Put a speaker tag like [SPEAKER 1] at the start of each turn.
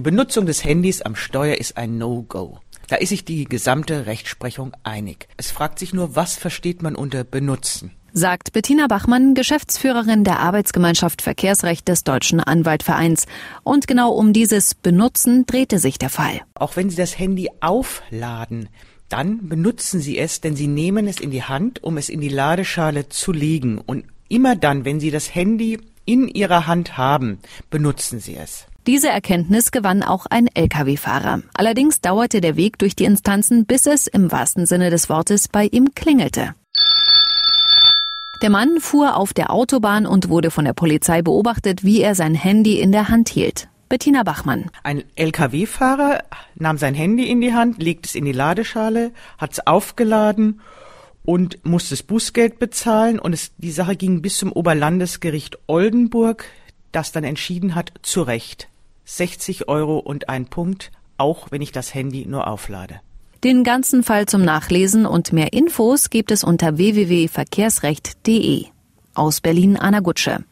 [SPEAKER 1] Die Benutzung des Handys am Steuer ist ein No-Go. Da ist sich die gesamte Rechtsprechung einig. Es fragt sich nur, was versteht man unter benutzen?
[SPEAKER 2] Sagt Bettina Bachmann, Geschäftsführerin der Arbeitsgemeinschaft Verkehrsrecht des Deutschen Anwaltvereins. Und genau um dieses Benutzen drehte sich der Fall.
[SPEAKER 1] Auch wenn Sie das Handy aufladen, dann benutzen Sie es, denn Sie nehmen es in die Hand, um es in die Ladeschale zu legen. Und immer dann, wenn Sie das Handy in Ihrer Hand haben, benutzen Sie es.
[SPEAKER 2] Diese Erkenntnis gewann auch ein Lkw-Fahrer. Allerdings dauerte der Weg durch die Instanzen, bis es im wahrsten Sinne des Wortes bei ihm klingelte. Der Mann fuhr auf der Autobahn und wurde von der Polizei beobachtet, wie er sein Handy in der Hand hielt. Bettina Bachmann.
[SPEAKER 1] Ein Lkw-Fahrer nahm sein Handy in die Hand, legte es in die Ladeschale, hat es aufgeladen und musste das Bußgeld bezahlen. Und die Sache ging bis zum Oberlandesgericht Oldenburg, das dann entschieden hat, zu Recht. 60 € und ein Punkt, auch wenn ich das Handy nur auflade.
[SPEAKER 2] Den ganzen Fall zum Nachlesen und mehr Infos gibt es unter www.verkehrsrecht.de. Aus Berlin, Anna Gutsche.